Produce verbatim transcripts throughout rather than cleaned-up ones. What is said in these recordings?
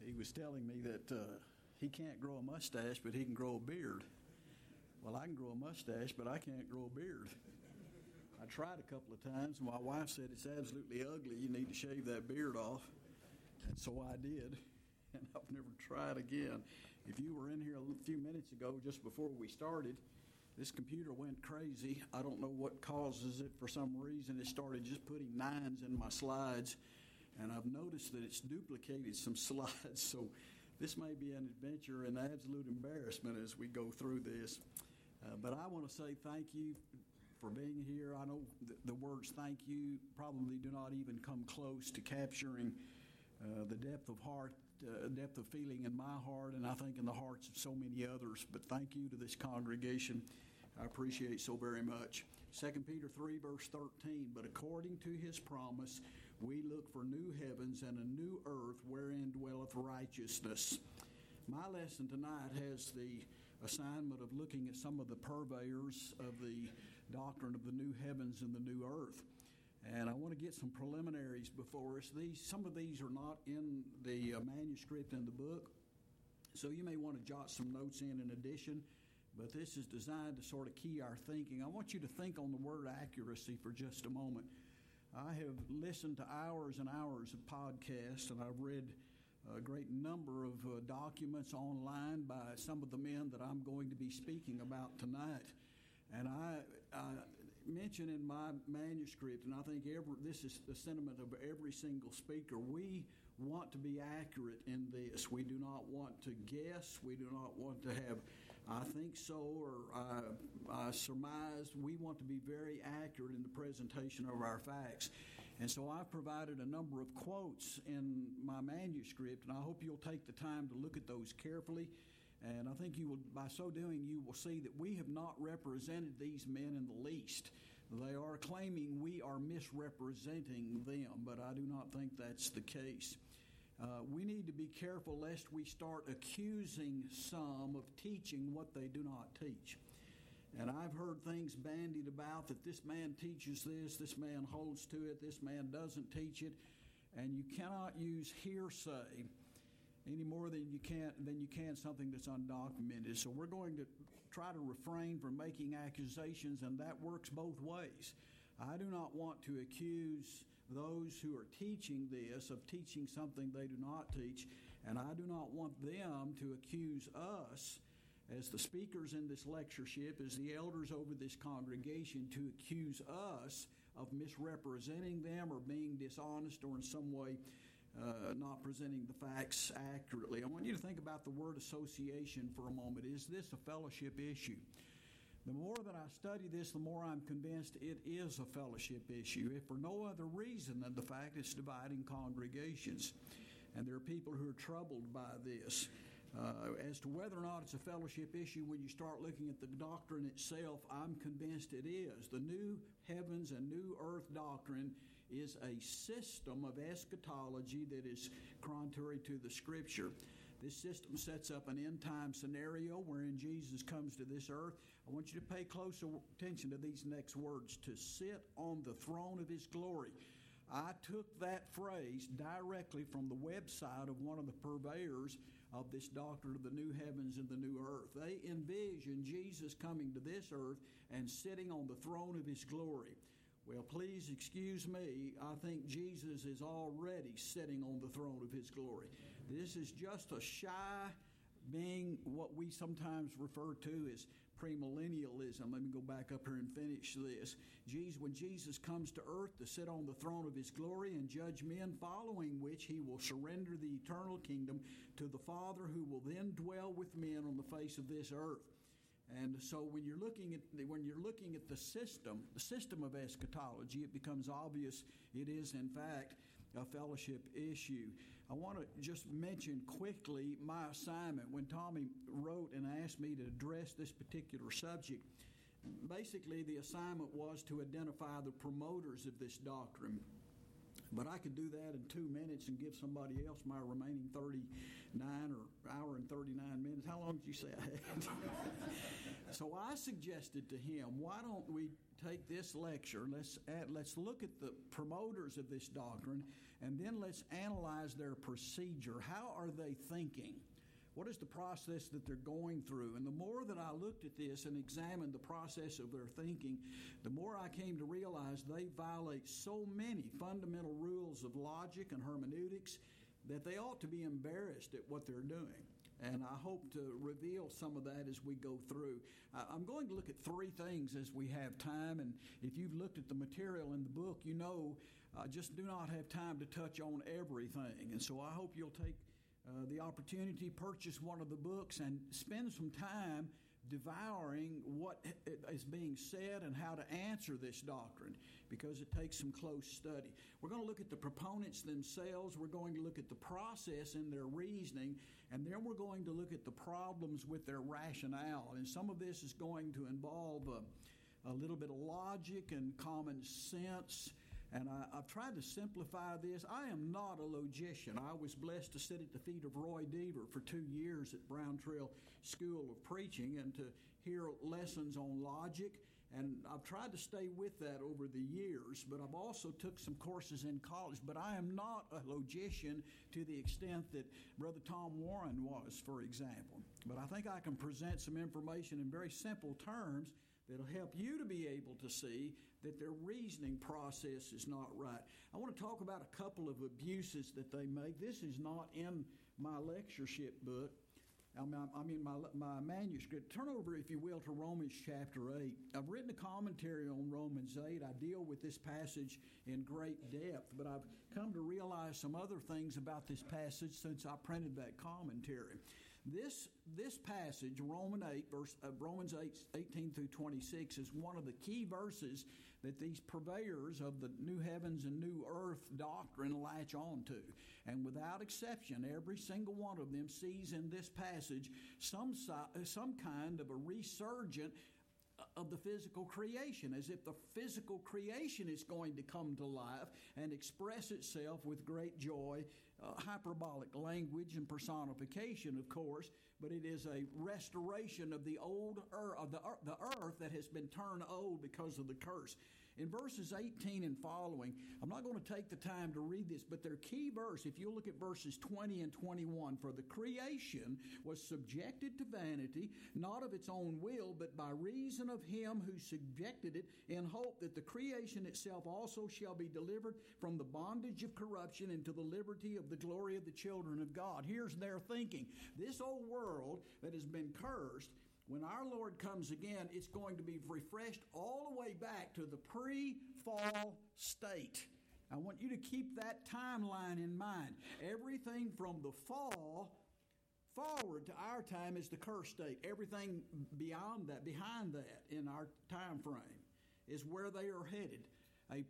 he was telling me that uh, he can't grow a mustache, but he can grow a beard. Well, I can grow a mustache, but I can't grow a beard. I tried a couple of times, and my wife said it's absolutely ugly. You need to shave that beard off. And so I did, and I've never tried again. If you were in here a few minutes ago, just before we started, this computer went crazy. I don't know what causes it. For some reason, it started just putting nines in my slides, and I've noticed that it's duplicated some slides. So this may be an adventure and absolute embarrassment as we go through this. Uh, but I want to say thank you for being here. I know the, the words thank you probably do not even come close to capturing uh, the depth of heart, uh, depth of feeling in my heart, and I think in the hearts of so many others. But thank you to this congregation. I appreciate so very much. Second Peter three, verse thirteen, but according to his promise, we look for new heavens and a new earth wherein dwelleth righteousness. My lesson tonight has the assignment of looking at some of the purveyors of the doctrine of the new heavens and the new earth. And I want to get some preliminaries before us. These, some of these are not in the uh, manuscript in the book, so you may want to jot some notes in in addition, but this is designed to sort of key our thinking. I want you to think on the word accuracy for just a moment. I have listened to hours and hours of podcasts, and I've read a great number of uh, documents online by some of the men that I'm going to be speaking about tonight. And I, I mention in my manuscript, and I think every, this is the sentiment of every single speaker, we want to be accurate in this. We do not want to guess. We do not want to have, I think so, or I, I surmised. We want to be very accurate in the presentation of our facts. And so I've provided a number of quotes in my manuscript, and I hope you'll take the time to look at those carefully. And I think you will, by so doing, you will see that we have not represented these men in the least. They are claiming we are misrepresenting them, but I do not think that's the case. Uh, we need to be careful lest we start accusing some of teaching what they do not teach. And I've heard things bandied about that this man teaches this, this man holds to it, this man doesn't teach it, and you cannot use hearsay any more than you can than you can something that's undocumented. So we're going to try to refrain from making accusations, and that works both ways. I do not want to accuse those who are teaching this of teaching something they do not teach, and I do not want them to accuse us as the speakers in this lectureship, as the elders over this congregation, to accuse us of misrepresenting them or being dishonest or in some way Uh, not presenting the facts accurately. I want you to think about the word association for a moment. Is this a fellowship issue? The more that I study this, the more I'm convinced it is a fellowship issue, if for no other reason than the fact it's dividing congregations. And there are people who are troubled by this. Uh, as to whether or not it's a fellowship issue, when you start looking at the doctrine itself, I'm convinced it is. The new heavens and new earth doctrine is a system of eschatology that is contrary to the Scripture. This system sets up an end-time scenario wherein Jesus comes to this earth. I want you to pay close attention to these next words: to sit on the throne of His glory. I took that phrase directly from the website of one of the purveyors of this doctrine of the new heavens and the new earth. They envision Jesus coming to this earth and sitting on the throne of His glory. Well, please excuse me. I think Jesus is already sitting on the throne of His glory. This is just a shy being what we sometimes refer to as premillennialism. Let me go back up here and finish this. Jesus, when Jesus comes to earth to sit on the throne of His glory and judge men, following which He will surrender the eternal kingdom to the Father, who will then dwell with men on the face of this earth. And so when you're looking at when you're looking at the system, the system of eschatology, it becomes obvious it is in fact a fellowship issue. I want to just mention quickly my assignment. When Tommy wrote and asked me to address this particular subject, basically the assignment was to identify the promoters of this doctrine. But I could do that in two minutes and give somebody else my remaining thirty-nine or hour and thirty-nine minutes. How long did you say I had? So I suggested to him, why don't we take this lecture, let's add, let's look at the promoters of this doctrine, and then let's analyze their procedure. How are they thinking? What is the process that they're going through? And the more that I looked at this and examined the process of their thinking, the more I came to realize they violate so many fundamental rules of logic and hermeneutics that they ought to be embarrassed at what they're doing. And I hope to reveal some of that as we go through. Uh, I'm going to look at three things as we have time, and if you've looked at the material in the book, you know I just do not have time to touch on everything. And so I hope you'll take uh, the opportunity, purchase one of the books, and spend some time devouring what is being said and how to answer this doctrine, because it takes some close study. We're going to look at the proponents themselves. We're going to look at the process in their reasoning, and then we're going to look at the problems with their rationale. And some of this is going to involve a, a little bit of logic and common sense. And I, I've tried to simplify this. I am not a logician. I was blessed to sit at the feet of Roy Deaver for two years at Brown Trail School of Preaching and to hear lessons on logic. And I've tried to stay with that over the years, but I've also took some courses in college. But I am not a logician to the extent that Brother Tom Warren was, for example. But I think I can present some information in very simple terms that'll help you to be able to see that their reasoning process is not right. I want to talk about a couple of abuses that they make. This is not in my lectureship book. I mean, I mean my, my manuscript. Turn over, if you will, to Romans chapter eight. I've written a commentary on Romans eight. I deal with this passage in great depth, but I've come to realize some other things about this passage since I printed that commentary. This this passage, Romans eight, verse uh, Romans eight, eighteen through twenty-six, is one of the key verses that these purveyors of the new heavens and new earth doctrine latch on to. And without exception, every single one of them sees in this passage some some kind of a resurgent of the physical creation, as if the physical creation is going to come to life and express itself with great joy. Uh, hyperbolic language and personification, of course, but it is a restoration of the old earth, of the, the earth that has been turned old because of the curse. In verses eighteen and following, I'm not going to take the time to read this, but their key verse, if you look at verses twenty and twenty-one, for the creation was subjected to vanity, not of its own will, but by reason of him who subjected it, in hope that the creation itself also shall be delivered from the bondage of corruption into the liberty of the glory of the children of God. Here's their thinking. This old world that has been cursed, when our Lord comes again, it's going to be refreshed all the way back to the pre-fall state. I want you to keep that timeline in mind. Everything from the fall forward to our time is the curse state. Everything beyond that, behind that in our time frame is where they are headed. A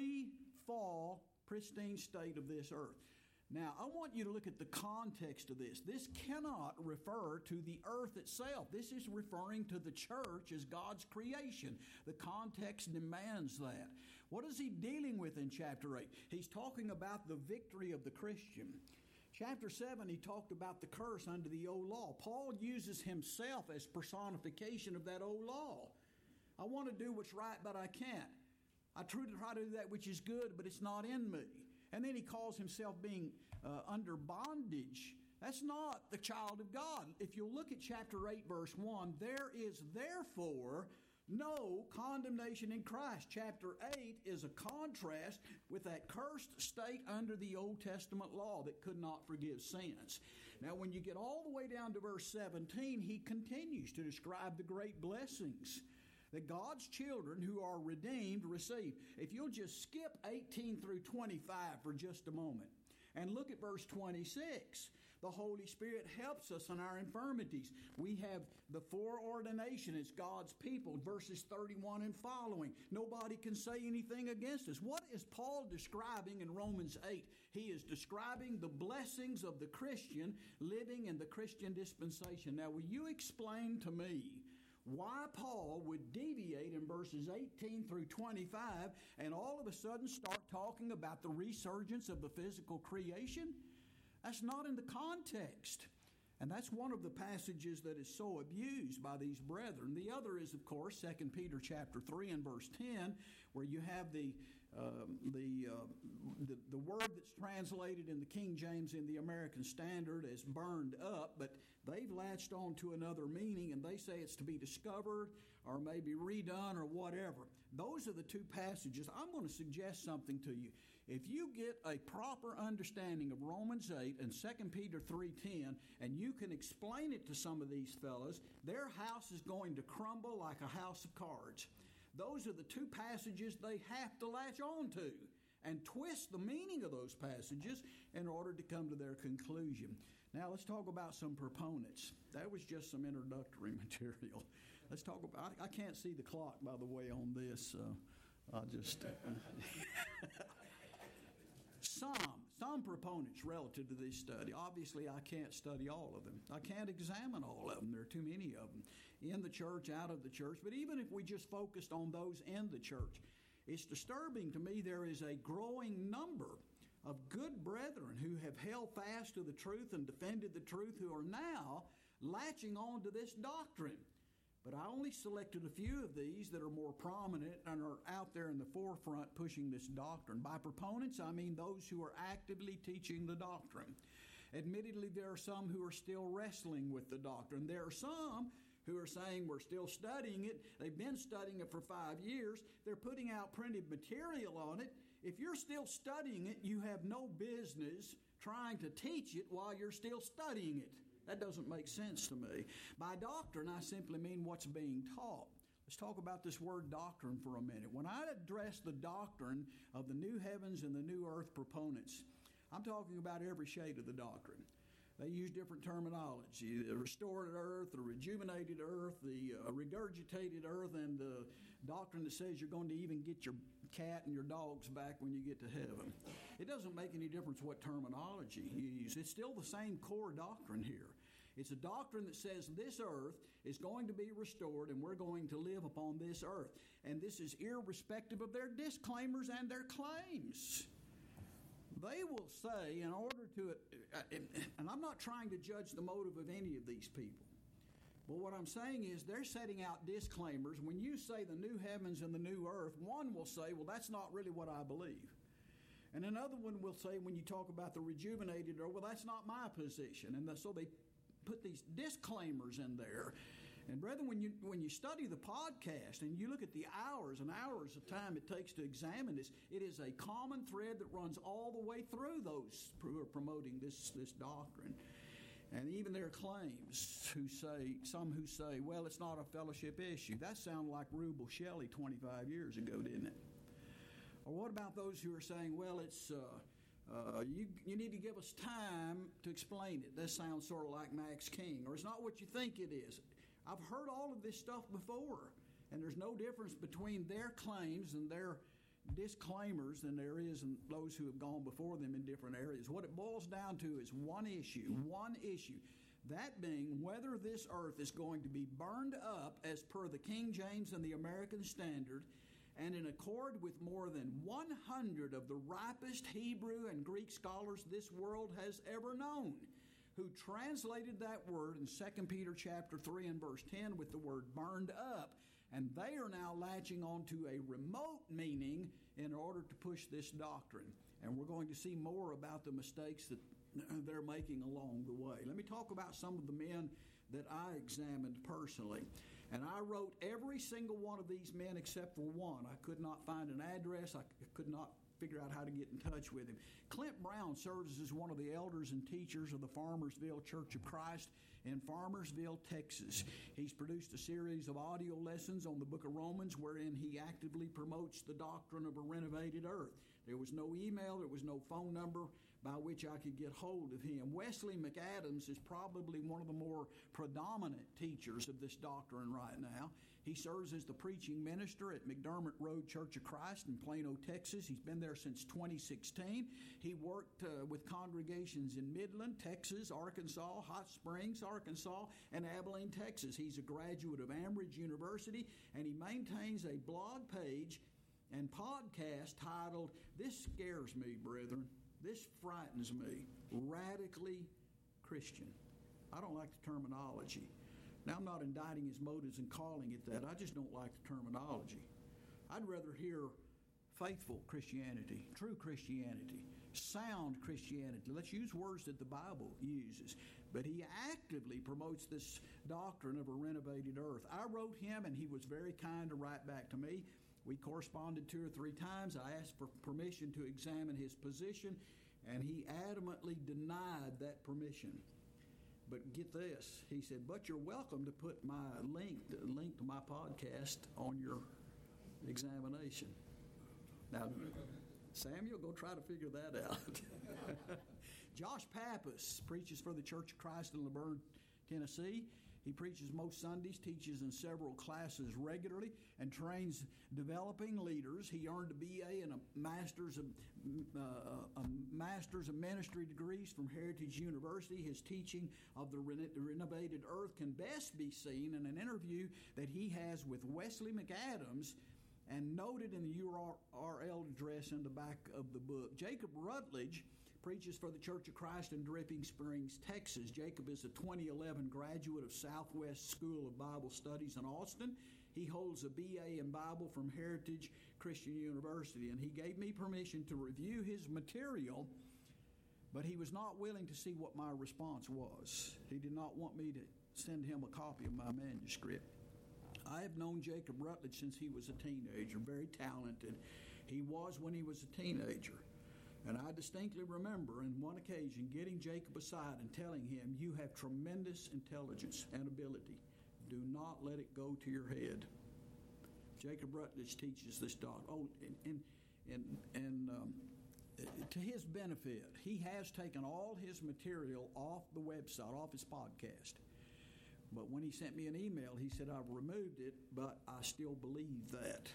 pre-fall, pristine state of this earth. Now, I want you to look at the context of this. This cannot refer to the earth itself. This is referring to the church as God's creation. The context demands that. What is he dealing with in chapter eight? He's talking about the victory of the Christian. Chapter seven, he talked about the curse under the old law. Paul uses himself as personification of that old law. I want to do what's right, but I can't. I try to do that which is good, but it's not in me. And then he calls himself being uh, under bondage. That's not the child of God. If you look at chapter eight, verse one, there is therefore no condemnation in Christ. Chapter eight is a contrast with that cursed state under the Old Testament law that could not forgive sins. Now, when you get all the way down to verse seventeen, he continues to describe the great blessings that God's children who are redeemed receive. If you'll just skip eighteen through twenty-five for just a moment and look at verse twenty-six, the Holy Spirit helps us in our infirmities. We have the foreordination as God's people, verses thirty-one and following. Nobody can say anything against us. What is Paul describing in Romans eight? He is describing the blessings of the Christian living in the Christian dispensation. Now, will you explain to me why Paul would deviate in verses eighteen through twenty-five and all of a sudden start talking about the resurgence of the physical creation? That's not in the context. And that's one of the passages that is so abused by these brethren. The other is, of course, Second Peter chapter three and verse ten, where you have the um, the, uh, the the word that's translated in the King James in the American Standard as burned up, but they've latched on to another meaning, and they say it's to be discovered or maybe redone or whatever. Those are the two passages. I'm going to suggest something to you. If you get a proper understanding of Romans eight and Second Peter three ten, and you can explain it to some of these fellows, their house is going to crumble like a house of cards. Those are the two passages they have to latch on to and twist the meaning of those passages in order to come to their conclusion. Now let's talk about some proponents. That was just some introductory material. Let's talk about, I, I can't see the clock, by the way, on this. So I'll just... Uh, Some, some proponents relative to this study. Obviously, I can't study all of them. I can't examine all of them. There are too many of them in the church, out of the church. But even if we just focused on those in the church, it's disturbing to me there is a growing number of good brethren who have held fast to the truth and defended the truth who are now latching on to this doctrine. But I only selected a few of these that are more prominent and are out there in the forefront pushing this doctrine. By proponents, I mean those who are actively teaching the doctrine. Admittedly, there are some who are still wrestling with the doctrine. There are some who are saying we're still studying it. They've been studying it for five years. They're putting out printed material on it. If you're still studying it, you have no business trying to teach it while you're still studying it. That doesn't make sense to me. By doctrine, I simply mean what's being taught. Let's talk about this word doctrine for a minute. When I address the doctrine of the new heavens and the new earth proponents, I'm talking about every shade of the doctrine. They use different terminology: the restored earth, the rejuvenated earth, the uh, regurgitated earth, and the doctrine that says you're going to even get your cat and your dogs back when you get to heaven. It doesn't make any difference what terminology you use. It's still the same core doctrine here. It's a doctrine that says this earth is going to be restored and we're going to live upon this earth. And this is irrespective of their disclaimers and their claims. They will say, in order to, and I'm not trying to judge the motive of any of these people, but what I'm saying is they're setting out disclaimers. When you say the new heavens and the new earth, one will say, well, that's not really what I believe. And another one will say, when you talk about the rejuvenated earth, well, that's not my position. And so they put these disclaimers in there. And brethren, when you when you study the podcast and you look at the hours and hours of time it takes to examine this, it is a common thread that runs all the way through those who are promoting this, this doctrine. And even their claims, who say, some who say, well, it's not a fellowship issue. That sounded like Rubel Shelley twenty-five years ago, didn't it? Or what about those who are saying, well, it's uh, uh, you, you need to give us time to explain it. That sounds sort of like Max King. Or it's not what you think it is. I've heard all of this stuff before, and there's no difference between their claims and their disclaimers than there is in those who have gone before them in different areas. What it boils down to is one issue, one issue, that being whether this earth is going to be burned up as per the King James and the American Standard and in accord with more than one hundred of the ripest Hebrew and Greek scholars this world has ever known, who translated that word in Second Peter chapter three and verse ten with the word burned up. And they are now latching on to a remote meaning in order to push this doctrine. And we're going to see more about the mistakes that they're making along the way. Let me talk about some of the men that I examined personally. And I wrote every single one of these men except for one. I could not find an address. I could not figure out how to get in touch with him. Clint Brown serves as one of the elders and teachers of the Farmersville Church of Christ in Farmersville, Texas. He's produced a series of audio lessons on the book of Romans wherein he actively promotes the doctrine of a renovated earth. There was no email, there was no phone number by which I could get hold of him. Wesley McAdams is probably one of the more predominant teachers of this doctrine right now. He serves as the preaching minister at McDermott Road Church of Christ in Plano, Texas. He's been there since twenty sixteen. He worked uh, with congregations in Midland, Texas, Arkansas, Hot Springs, Arkansas, and Abilene, Texas. He's a graduate of Ambridge University, and he maintains a blog page and podcast titled, "This Scares Me, Brethren. This Frightens Me, Radically Christian." I don't like the terminology. Now, I'm not indicting his motives and calling it that. I just don't like the terminology. I'd rather hear faithful Christianity, true Christianity, sound Christianity. Let's use words that the Bible uses. But he actively promotes this doctrine of a renovated earth. I wrote him, and he was very kind to write back to me. We corresponded two or three times. I asked for permission to examine his position, and he adamantly denied that permission. But get this, he said, but you're welcome to put my link, link to my podcast on your examination. Now, Samuel, go try to figure that out. Josh Pappas preaches for the Church of Christ in Laverne, Tennessee. He preaches most Sundays, teaches in several classes regularly, and trains developing leaders. He earned a B A and a master's of, uh, a master's of ministry degrees from Heritage University. His teaching of the reno- renovated earth can best be seen in an interview that he has with Wesley McAdams, and noted in the U R L address in the back of the book. Jacob Rutledge preaches for the Church of Christ in Dripping Springs, Texas. Jacob is a twenty eleven graduate of Southwest School of Bible Studies in Austin. He holds a B A in Bible from Heritage Christian University, and he gave me permission to review his material, but he was not willing to see what my response was. He did not want me to send him a copy of my manuscript. I have known Jacob Rutledge since he was a teenager, very talented. He was when he was a teenager. And I distinctly remember on one occasion getting Jacob aside and telling him, you have tremendous intelligence and ability. Do not let it go to your head. Jacob Rutledge teaches this doctrine. Oh, and, and, and, and um, to his benefit, he has taken all his material off the website, off his podcast. But when he sent me an email, he said, I've removed it, but I still believe that.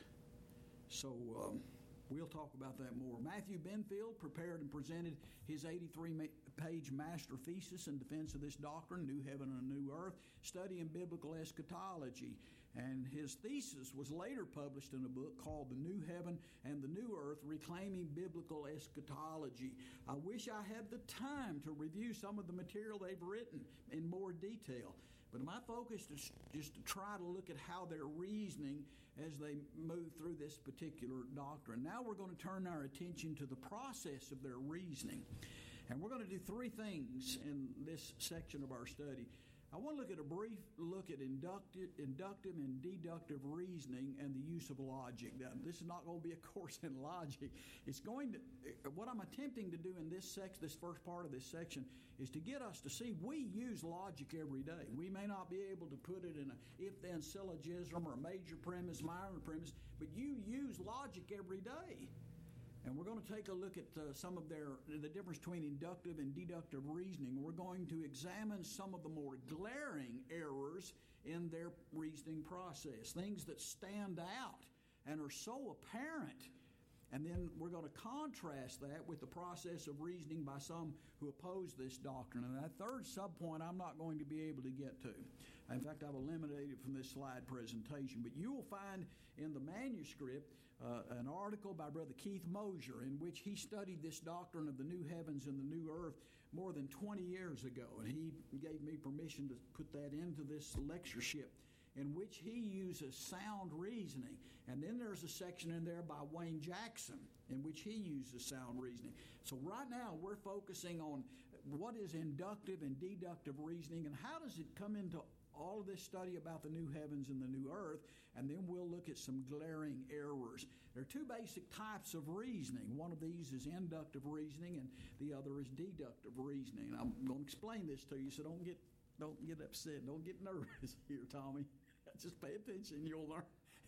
So um, we'll talk about that more. Matthew Benfield prepared and presented his eighty-three page master thesis in defense of this doctrine, New Heaven and a New Earth, studying biblical eschatology. And his thesis was later published in a book called The New Heaven and the New Earth, Reclaiming Biblical Eschatology. I wish I had the time to review some of the material they've written in more detail. But my focus is just to try to look at how they're reasoning as they move through this particular doctrine. Now we're going to turn our attention to the process of their reasoning. And we're going to do three things in this section of our study. I want to look at a brief look at inductive, inductive and deductive reasoning and the use of logic. Now, this is not going to be a course in logic. It's going to, what I'm attempting to do in this section, this first part of this section, is to get us to see we use logic every day. We may not be able to put it in a if-then syllogism or a major premise, minor premise, but you use logic every day. And we're going to take a look at uh, some of their, the difference between inductive and deductive reasoning. We're going to examine some of the more glaring errors in their reasoning process, things that stand out and are so apparent. And then we're going to contrast that with the process of reasoning by some who oppose this doctrine. And that third subpoint I'm not going to be able to get to. In fact, I've eliminated it from this slide presentation. But you will find in the manuscript Uh, an article by Brother Keith Mosier in which he studied this doctrine of the new heavens and the new earth more than twenty years ago. And he gave me permission to put that into this lectureship in which he uses sound reasoning. And then there's a section in there by Wayne Jackson in which he uses sound reasoning. So right now we're focusing on what is inductive and deductive reasoning and how does it come into all of this study about the new heavens and the new earth, and then we'll look at some glaring errors. There are two basic types of reasoning. One of these is inductive reasoning, and the other is deductive reasoning. And I'm going to explain this to you, so don't get don't get upset, don't get nervous here, Tommy. Just pay attention, you'll learn.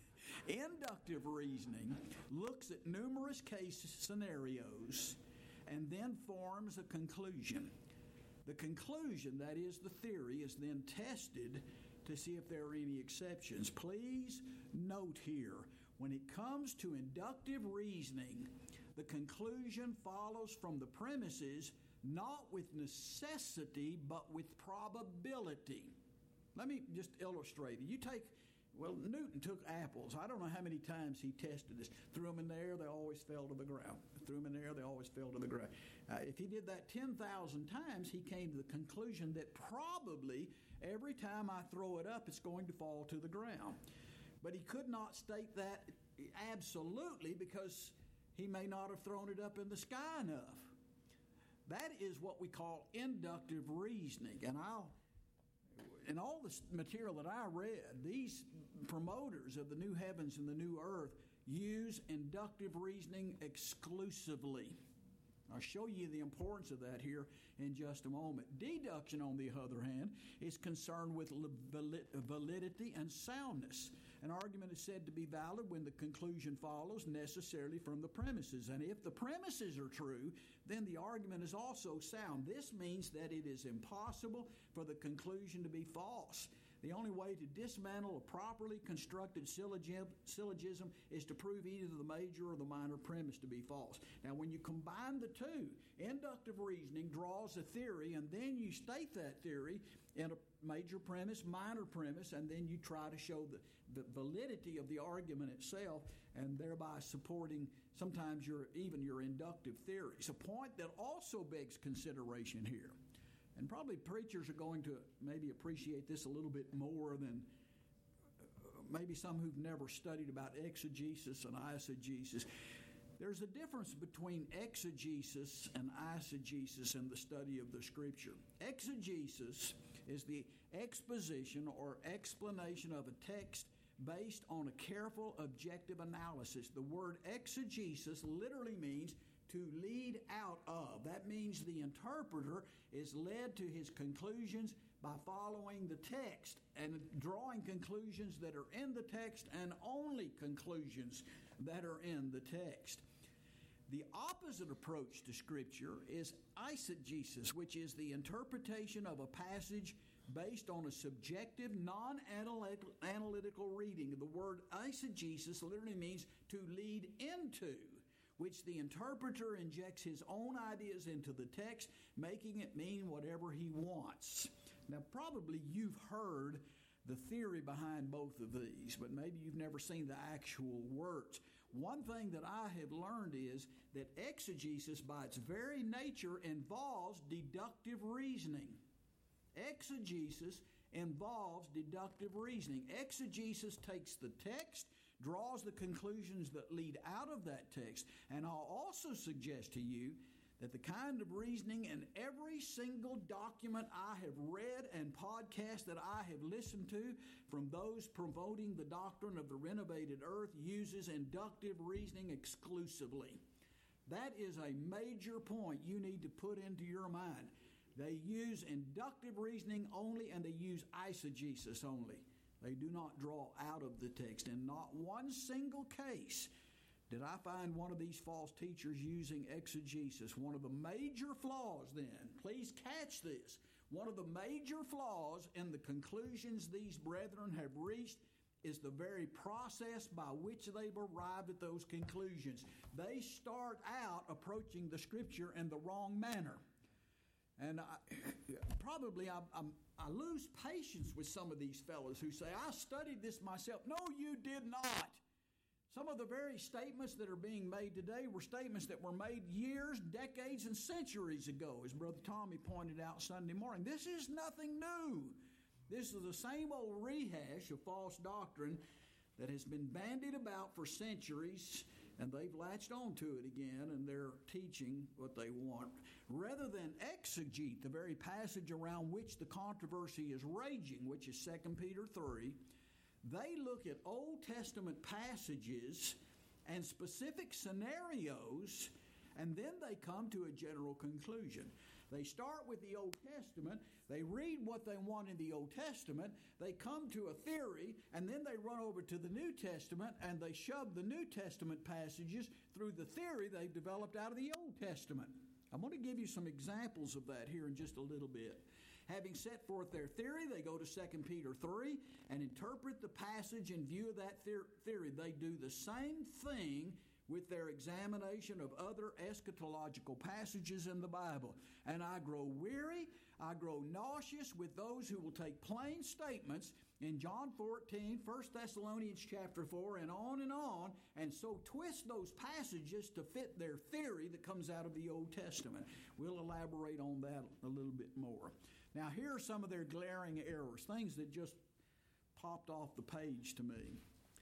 Inductive reasoning looks at numerous case scenarios and then forms a conclusion. The conclusion, that is the theory, is then tested to see if there are any exceptions. Please note here, when it comes to inductive reasoning, the conclusion follows from the premises not with necessity, but with probability. Let me just illustrate it. You take Well, Newton took apples. I don't know how many times he tested this. Threw them in the air, they always fell to the ground. Threw them in the air, they always fell to the ground. Uh, if he did that ten thousand times, he came to the conclusion that probably every time I throw it up, it's going to fall to the ground. But he could not state that absolutely because he may not have thrown it up in the sky enough. That is what we call inductive reasoning. And I'll In all the material that I read, these promoters of the new heavens and the new earth use inductive reasoning exclusively. I'll show you the importance of that here in just a moment. Deduction, on the other hand, is concerned with validity and soundness. An argument is said to be valid when the conclusion follows necessarily from the premises. And if the premises are true, then the argument is also sound. This means that it is impossible for the conclusion to be false. The only way to dismantle a properly constructed syllogism is to prove either the major or the minor premise to be false. Now, when you combine the two, inductive reasoning draws a theory, and then you state that theory in a major premise, minor premise, and then you try to show the, the validity of the argument itself, and thereby supporting sometimes your even your inductive theories. A point that also begs consideration here. And probably preachers are going to maybe appreciate this a little bit more than uh, maybe some who've never studied about exegesis and eisegesis. There's a difference between exegesis and eisegesis in the study of the Scripture. Exegesis is the exposition or explanation of a text based on a careful, objective analysis. The word exegesis literally means to lead out of. That means the interpreter is led to his conclusions by following the text and drawing conclusions that are in the text and only conclusions that are in the text. The opposite approach to Scripture is eisegesis, which is the interpretation of a passage based on a subjective, non-analytical reading. The word eisegesis literally means to lead into, which the interpreter injects his own ideas into the text, making it mean whatever he wants. Now, probably you've heard the theory behind both of these, but maybe you've never seen the actual words. One thing that I have learned is that exegesis, by its very nature, involves deductive reasoning. Exegesis involves deductive reasoning. Exegesis takes the text, draws the conclusions that lead out of that text. And I'll also suggest to you that the kind of reasoning in every single document I have read and podcast that I have listened to from those promoting the doctrine of the renovated earth uses inductive reasoning exclusively. That is a major point you need to put into your mind. They use inductive reasoning only, and they use eisegesis only. They do not draw out of the text. In not one single case did I find one of these false teachers using exegesis. One of the major flaws then, please catch this, one of the major flaws in the conclusions these brethren have reached is the very process by which they've arrived at those conclusions. They start out approaching the Scripture in the wrong manner. And I, probably I, I, I lose patience with some of these fellows who say, I studied this myself. No, you did not. Some of the very statements that are being made today were statements that were made years, decades, and centuries ago, as Brother Tommy pointed out Sunday morning. This is nothing new. This is the same old rehash of false doctrine that has been bandied about for centuries, and they've latched onto it again, and they're teaching what they want. Rather than exegete the very passage around which the controversy is raging, which is Second Peter three, they look at Old Testament passages and specific scenarios, and then they come to a general conclusion. They start with the Old Testament, they read what they want in the Old Testament, they come to a theory, and then they run over to the New Testament and they shove the New Testament passages through the theory they've developed out of the Old Testament. I'm going to give you some examples of that here in just a little bit. Having set forth their theory, they go to Second Peter three and interpret the passage in view of that theory. They do the same thing with their examination of other eschatological passages in the Bible. And I grow weary, I grow nauseous with those who will take plain statements in John fourteen, First Thessalonians chapter four, and on and on, and so twist those passages to fit their theory that comes out of the Old Testament. We'll elaborate on that a little bit more. Now, here are some of their glaring errors, things that just popped off the page to me.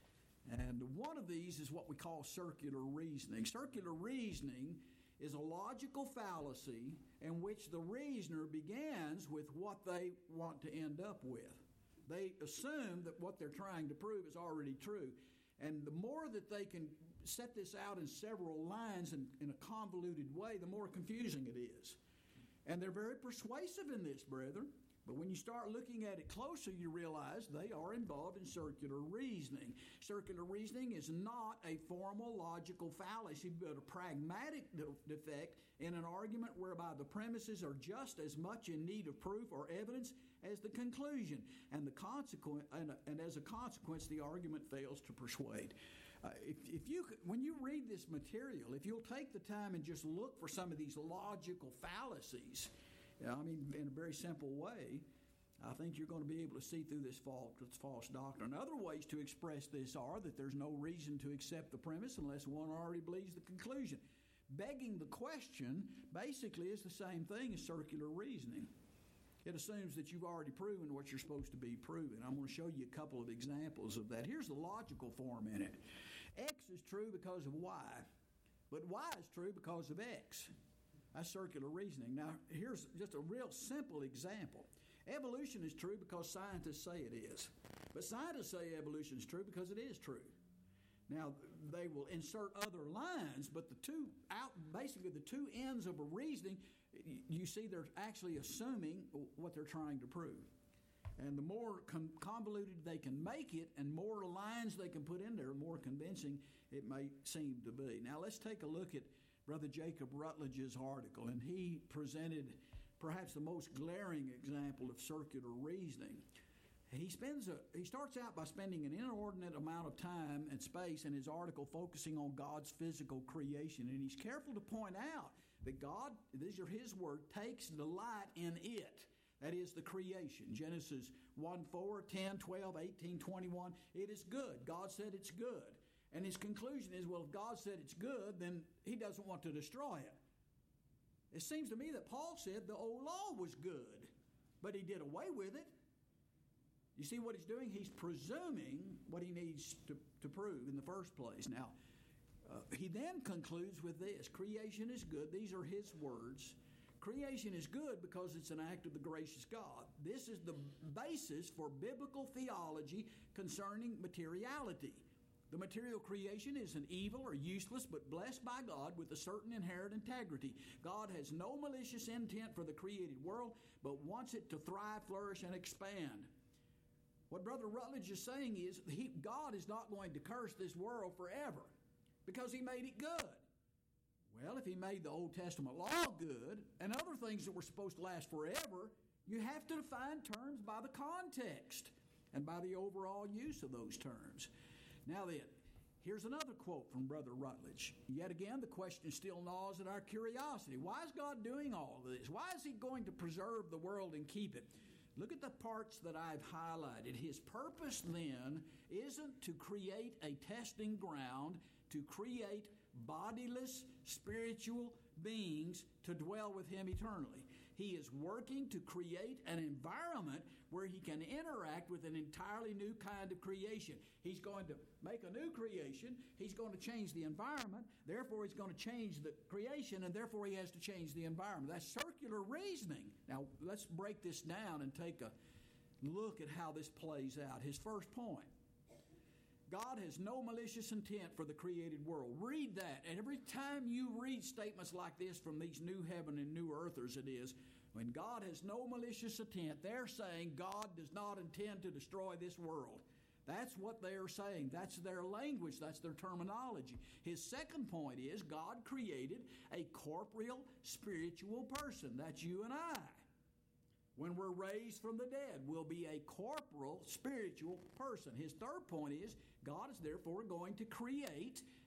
And one of these is what we call circular reasoning. Circular reasoning is a logical fallacy in which the reasoner begins with what they want to end up with. They assume that what they're trying to prove is already true. And the more that they can set this out in several lines in, in a convoluted way, the more confusing it is. And they're very persuasive in this, brethren. But when you start looking at it closer, you realize they are involved in circular reasoning. Circular reasoning is not a formal logical fallacy, but a pragmatic de- defect in an argument whereby the premises are just as much in need of proof or evidence as the conclusion, and the consequence, and, and as a consequence, the argument fails to persuade. Uh, if, if you, when you read this material, if you'll take the time and just look for some of these logical fallacies, I mean, in a very simple way, I think you're going to be able to see through this false, this false doctrine. Other ways to express this are that there's no reason to accept the premise unless one already believes the conclusion. Begging the question basically is the same thing as circular reasoning. It assumes that you've already proven what you're supposed to be proving. I'm going to show you a couple of examples of that. Here's the logical form in it. X is true because of Y, but Y is true because of X. That's circular reasoning. Now, here's just a real simple example. Evolution is true because scientists say it is. But scientists say evolution is true because it is true. Now, they will insert other lines, but the two out, basically the two ends of a reasoning, you see they're actually assuming what they're trying to prove. And the more com- convoluted they can make it and more lines they can put in there, the more convincing it may seem to be. Now, let's take a look at Brother Jacob Rutledge's article, and he presented perhaps the most glaring example of circular reasoning. He spends a, he starts out by spending an inordinate amount of time and space in his article focusing on God's physical creation, and he's careful to point out that God, these are his words, takes delight in it. That is the creation. Genesis one, four, ten, twelve, eighteen, twenty-one. It is good. God said it's good. And his conclusion is, well, if God said it's good, then he doesn't want to destroy it. It seems to me that Paul said the old law was good, but he did away with it. You see what he's doing? He's presuming what he needs to, to prove in the first place. Now, uh, he then concludes with this. Creation is good. These are his words. Creation is good because it's an act of the gracious God. This is the basis for biblical theology concerning materiality. The material creation is an evil or useless but blessed by God with a certain inherent integrity. God has no malicious intent for the created world, but wants it to thrive, flourish, and expand. What Brother Rutledge is saying is he, God is not going to curse this world forever because he made it good. Well, if he made the Old Testament law good and other things that were supposed to last forever, you have to define terms by the context and by the overall use of those terms. Now then, here's another quote from Brother Rutledge. Yet again, the question still gnaws at our curiosity. Why is God doing all of this? Why is he going to preserve the world and keep it? Look at the parts that I've highlighted. His purpose then isn't to create a testing ground, to create bodiless spiritual beings to dwell with him eternally. He is working to create an environment where he can interact with an entirely new kind of creation. He's going to make a new creation. He's going to change the environment. Therefore, he's going to change the creation, and therefore he has to change the environment. That's circular reasoning. Now, let's break this down and take a look at how this plays out. His first point. God has no malicious intent for the created world. Read that. And every time you read statements like this from these new heaven and new earth, as it is, when God has no malicious intent, they're saying God does not intend to destroy this world. That's what they're saying. That's their language. That's their terminology. His second point is God created a corporeal, spiritual person. That's you and I. When we're raised from the dead, we'll be a corporal, spiritual person. His third point is God is therefore going to create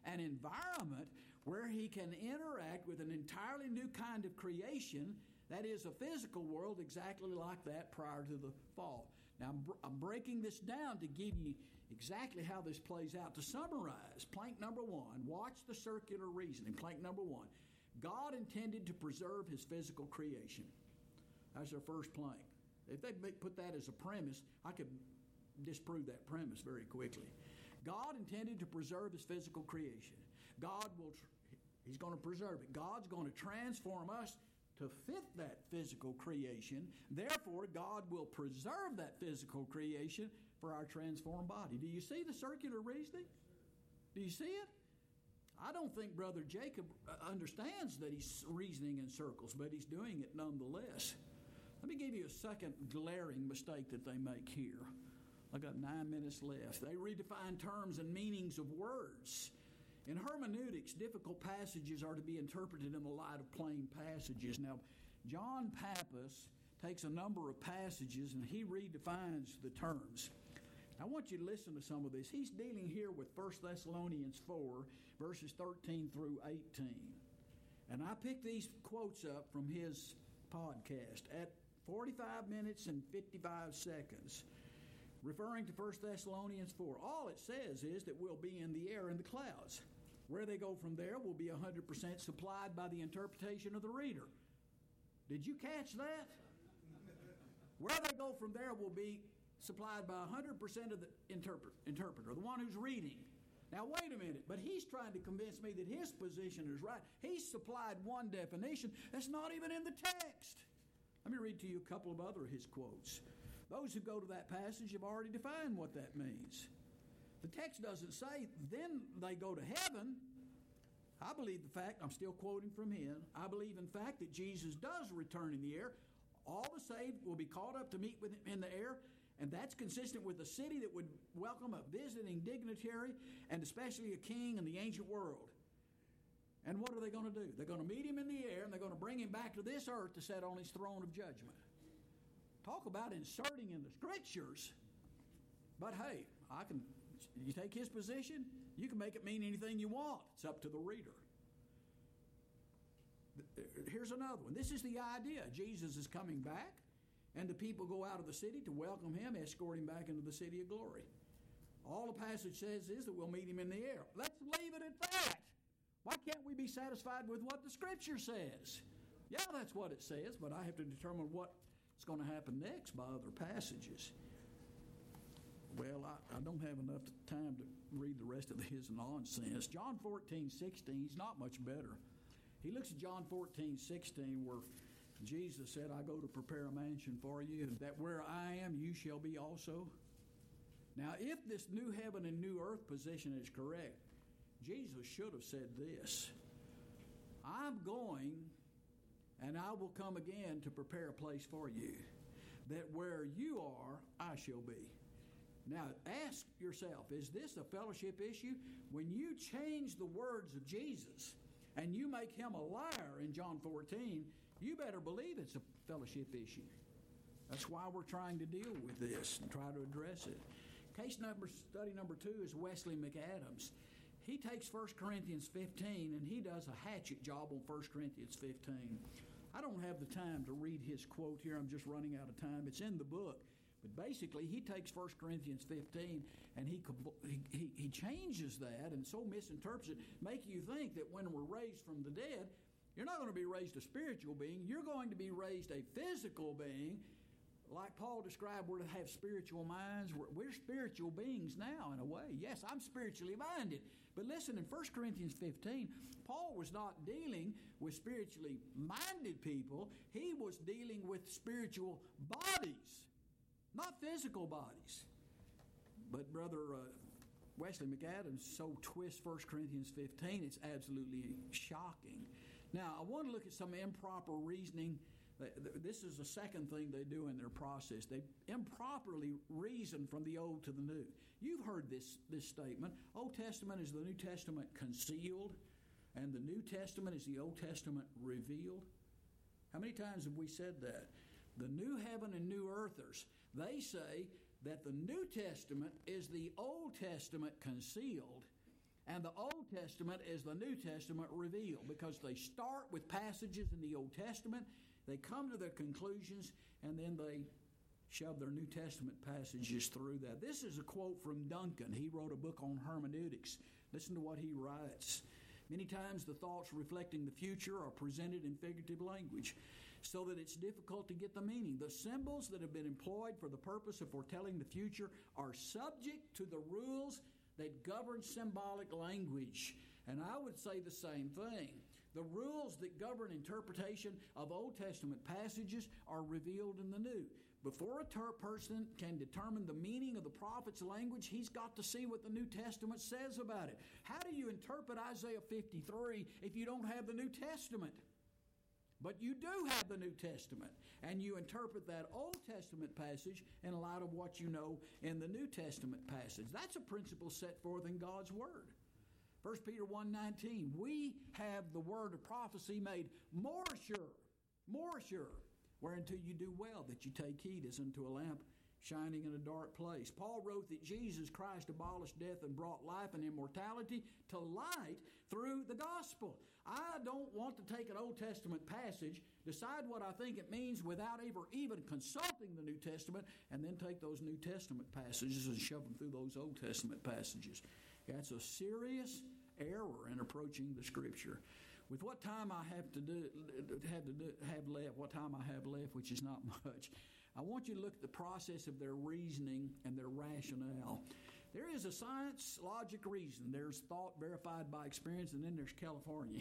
an environment where he can interact with an entirely new kind of creation that is a physical world exactly like that prior to the fall. Now, I'm, br- I'm breaking this down to give you exactly how this plays out. To summarize, plank number one, watch the circular reasoning. Plank number one, God intended to preserve his physical creation. That's our first plank. If they put that as a premise, I could disprove that premise very quickly. God intended to preserve his physical creation. God will, tr- he's going to preserve it. God's going to transform us to fit that physical creation. Therefore, God will preserve that physical creation for our transformed body. Do you see the circular reasoning? Do you see it? I don't think Brother Jacob understands that he's reasoning in circles, but he's doing it nonetheless. Let me give you a second glaring mistake that they make here. I got nine minutes left. They redefine terms and meanings of words. In hermeneutics, difficult passages are to be interpreted in the light of plain passages. Now, John Pappas takes a number of passages and he redefines the terms. I want you to listen to some of this. He's dealing here with First Thessalonians four, verses thirteen through eighteen. And I picked these quotes up from his podcast at forty-five minutes and fifty-five seconds. Referring to First Thessalonians four, all it says is that we'll be in the air in the clouds. Where they go from there will be one hundred percent supplied by the interpretation of the reader. Did you catch that? Where they go from there will be supplied by one hundred percent of the interpret, interpreter, the one who's reading. Now, wait a minute, but he's trying to convince me that his position is right. He's supplied one definition that's not even in the text. Let me read to you a couple of other of his quotes. Those who go to that passage have already defined what that means. The text doesn't say, then they go to heaven. I believe the fact, I'm still quoting from him, I believe in fact that Jesus does return in the air. All the saved will be caught up to meet with him in the air, and that's consistent with a city that would welcome a visiting dignitary, and especially a king in the ancient world. And what are they going to do? They're going to meet him in the air, and they're going to bring him back to this earth to sit on his throne of judgment. Talk about inserting in the scriptures. But hey, I can, you take his position, you can make it mean anything you want. It's up to the reader. Here's another one. This is the idea. Jesus is coming back, and the people go out of the city to welcome him, escort him back into the city of glory. All the passage says is that we'll meet him in the air. Let's leave it at that. Why can't we be satisfied with what the Scripture says? Yeah, that's what it says, but I have to determine what's going to happen next by other passages. Well, I, I don't have enough time to read the rest of his nonsense. John fourteen sixteen, he's not much better. He looks at John fourteen sixteen where Jesus said, I go to prepare a mansion for you, that where I am, you shall be also. Now, if this new heaven and new earth position is correct, Jesus should have said this: I'm going, and I will come again to prepare a place for you, that where you are, I shall be. Now, ask yourself, is this a fellowship issue? When you change the words of Jesus and you make him a liar in John fourteen, you better believe it's a fellowship issue. That's why we're trying to deal with this and try to address it. Case number, study number two is Wesley McAdams. He takes First Corinthians fifteen and he does a hatchet job on First Corinthians fifteen. I don't have the time to read his quote here. I'm just running out of time. It's in the book. But basically, he takes First Corinthians fifteen and he, he, he changes that and so misinterprets it, making you think that when we're raised from the dead, you're not going to be raised a spiritual being. You're going to be raised a physical being. Like Paul described, we're to have spiritual minds. We're, we're spiritual beings now, in a way. Yes, I'm spiritually minded. But listen, in First Corinthians fifteen, Paul was not dealing with spiritually minded people. He was dealing with spiritual bodies, not physical bodies. But Brother uh, Wesley McAdams so twists First Corinthians fifteen, it's absolutely shocking. Now, I want to look at some improper reasoning. This is the second thing they do in their process. They improperly reason from the Old to the New. You've heard this, this statement. Old Testament is the New Testament concealed, and the New Testament is the Old Testament revealed. How many times have we said that? The new heaven and new earthers, they say that the New Testament is the Old Testament concealed, And the Old Testament is the New Testament revealed, because they start with passages in the Old Testament, they come to their conclusions, and then they shove their New Testament passages through that. This is a quote from Duncan. He wrote a book on hermeneutics. Listen to what he writes. Many times the thoughts reflecting the future are presented in figurative language, so that it's difficult to get the meaning. The symbols that have been employed for the purpose of foretelling the future are subject to the rules that govern symbolic language. And I would say the same thing. The rules that govern interpretation of Old Testament passages are revealed in the New. Before a ter- person can determine the meaning of the prophet's language, he's got to see what the New Testament says about it. How do you interpret Isaiah fifty-three if you don't have the New Testament? But you do have the New Testament, and you interpret that Old Testament passage in light of what you know in the New Testament passage. That's a principle set forth in God's Word. First Peter one nineteen, we have the word of prophecy made more sure, more sure, whereunto you do well that you take heed as unto a lamp shining in a dark place. Paul wrote that Jesus Christ abolished death and brought life and immortality to light through the gospel. I don't want to take an Old Testament passage, decide what I think it means without ever even consulting the New Testament, and then take those New Testament passages and shove them through those Old Testament passages. That's a serious error in approaching the Scripture. With what time I have to do, have to do, have left, what time I have left, which is not much, I want you to look at the process of their reasoning and their rationale. There is a science, logic, reason. There's thought verified by experience, and then there's California.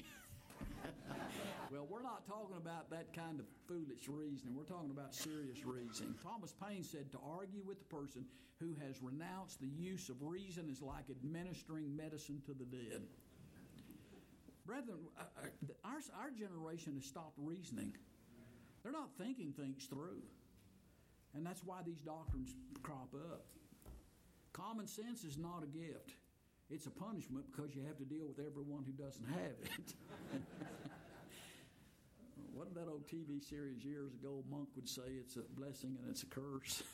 Well, we're not talking about that kind of foolish reasoning. We're talking about serious reasoning. Thomas Paine said, to argue with the person who has renounced the use of reason is like administering medicine to the dead. Brethren, our, our generation has stopped reasoning. They're not thinking things through. And that's why these doctrines crop up. Common sense is not a gift. It's a punishment because you have to deal with everyone who doesn't have it. What did that old T V series years ago, Monk would say, it's a blessing and it's a curse.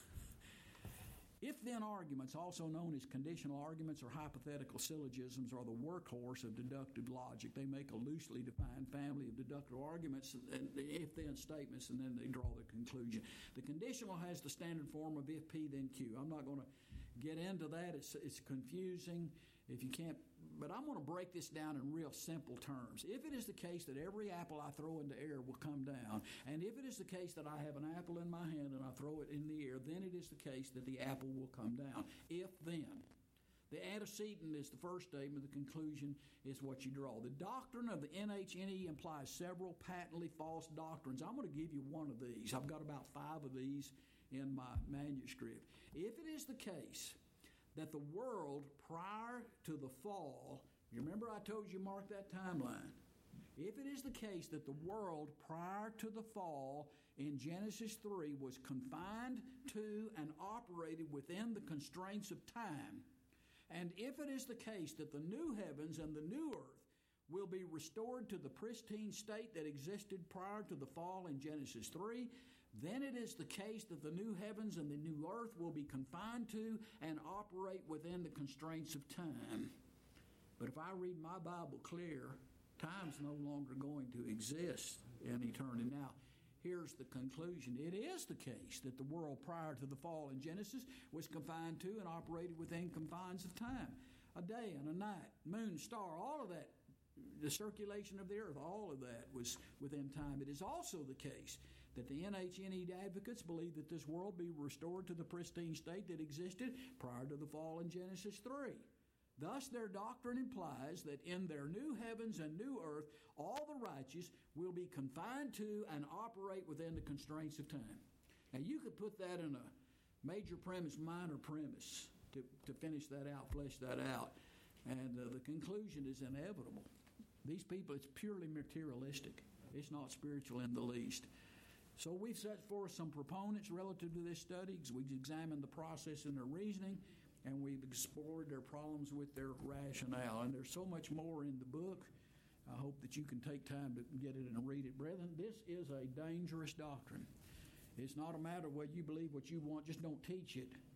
If-then arguments, also known as conditional arguments or hypothetical syllogisms, are the workhorse of deductive logic. They make a loosely defined family of deductive arguments and if-then statements, and then they draw the conclusion. The conditional has the standard form of if P, then Q. I'm not going to get into that. It's, it's confusing if you can't, but I'm going to break this down in real simple terms. If it is the case that every apple I throw in the air will come down, and if it is the case that I have an apple in my hand and I throw it in the air, then it is the case that the apple will come down. If then. The antecedent is the first statement. The conclusion is what you draw. The doctrine of the N H N E implies several patently false doctrines. I'm going to give you one of these. I've got about five of these in my manuscript. If it is the case that the world prior to the fall, you remember I told you mark that timeline. If it is the case that the world prior to the fall in Genesis three was confined to and operated within the constraints of time, and if it is the case that the new heavens and the new earth will be restored to the pristine state that existed prior to the fall in Genesis three, then it is the case that the new heavens and the new earth will be confined to and operate within the constraints of time. But if I read my Bible clear, time's no longer going to exist in eternity. Now, here's the conclusion. It is the case that the world prior to the fall in Genesis was confined to and operated within confines of time. A day and a night, moon, star, all of that, the circulation of the earth, all of that was within time. It is also the case that the N H N E advocates believe that this world be restored to the pristine state that existed prior to the fall in Genesis three. Thus, their doctrine implies that in their new heavens and new earth, all the righteous will be confined to and operate within the constraints of time. Now, you could put that in a major premise, minor premise to, to finish that out, flesh that out. And uh, the conclusion is inevitable. These people, it's purely materialistic. It's not spiritual in the least. So we've set forth some proponents relative to this study. We've examined the process and their reasoning, and we've explored their problems with their rationale. And there's so much more in the book. I hope that you can take time to get it and read it. Brethren, this is a dangerous doctrine. It's not a matter of whether you believe what you want, just don't teach it.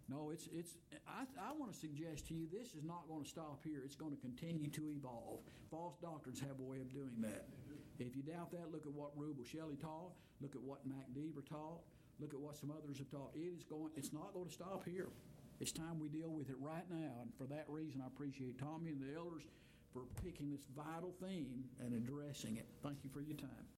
No, it's, it's, I, I want to suggest to you this is not going to stop here. It's going to continue to evolve. False doctrines have a way of doing that. If you doubt that, look at what Rubel Shelley taught. Look at what MacDeaver taught. Look at what some others have taught. It is going, it's not going to stop here. It's time we deal with it right now. And for that reason, I appreciate Tommy and the elders for picking this vital theme and addressing it. Thank you for your time.